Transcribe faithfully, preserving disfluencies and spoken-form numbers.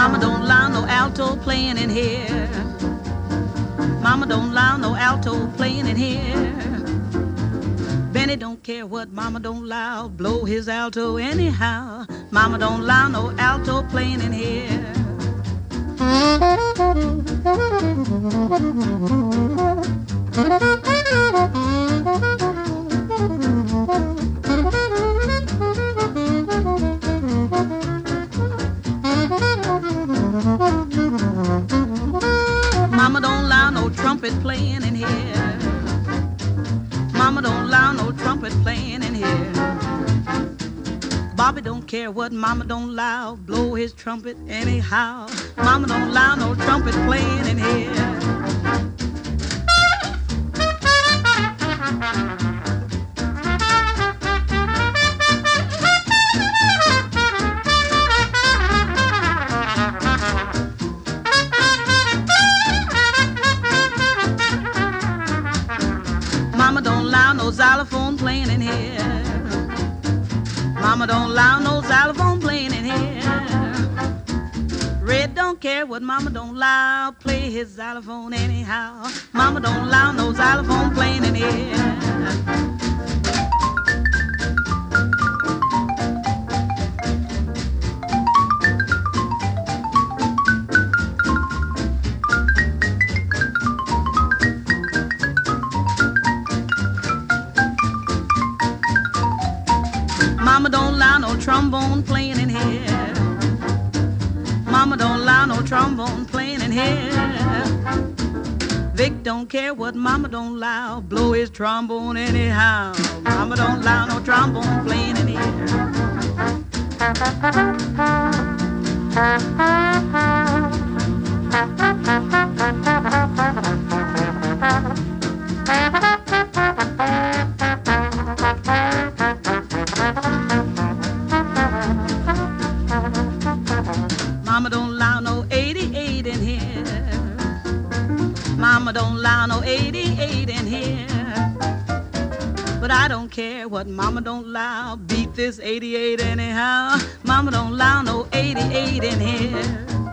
Mama don't allow no alto playing in here. Mama don't allow no alto playing in here. Benny don't care what Mama don't allow, blow his alto anyhow. Mama don't allow no alto playing in here. Mama don't allow no trumpet playing in here. Mama don't allow no trumpet playing in here. Bobby don't care what Mama don't allow, blow his trumpet anyhow. Mama don't allow no trumpet playing in here. Mama don't allow no xylophone playing in here. Mama don't allow no xylophone playing in here. Red don't care what Mama don't allow, play his xylophone anyhow. Mama don't allow no xylophone playing in here. Mama don't allow no trombone playing in here. Mama don't allow no trombone playing in here. Vic don't care what Mama don't allow, blow his trombone anyhow. Mama don't allow no trombone playing in here. Mama don't allow no eighty-eight in here. Mama don't allow no eighty-eight in here. But I don't care what Mama don't allow, beat this eighty-eight anyhow. Mama don't allow no eighty-eight in here.